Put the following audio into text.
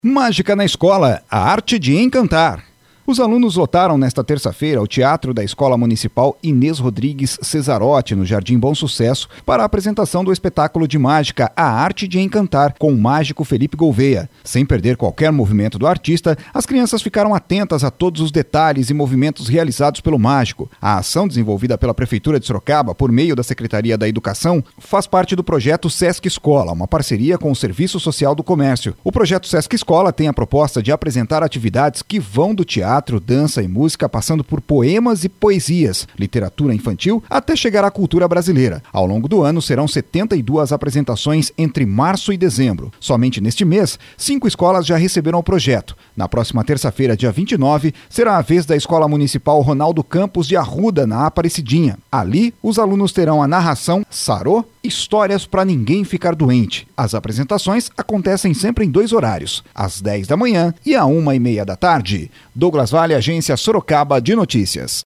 Mágica na Escola, a arte de encantar. Os alunos lotaram nesta terça-feira o Teatro da Escola Municipal Inês Rodrigues Cesarotti, no Jardim Bom Sucesso, para a apresentação do espetáculo de mágica A Arte de Encantar, com o mágico Felipe Gouveia. Sem perder qualquer movimento do artista, as crianças ficaram atentas a todos os detalhes e movimentos realizados pelo mágico. A ação desenvolvida pela Prefeitura de Sorocaba, por meio da Secretaria da Educação, faz parte do projeto Sesc Escola, uma parceria com o Serviço Social do Comércio. O projeto Sesc Escola tem a proposta de apresentar atividades que vão do teatro, dança e música, passando por poemas e poesias, literatura infantil, até chegar à cultura brasileira. Ao longo do ano, serão 72 apresentações entre março e dezembro. Somente neste mês, 5 escolas já receberam o projeto. Na próxima terça-feira, dia 29, será a vez da Escola Municipal Ronaldo Campos de Arruda, na Aparecidinha. Ali, os alunos terão a narração Sarô, Histórias para Ninguém Ficar Doente. As apresentações acontecem sempre em 2 horários, às 10 da manhã e à 1h30 da tarde. Douglas Vale, Agência Sorocaba de Notícias.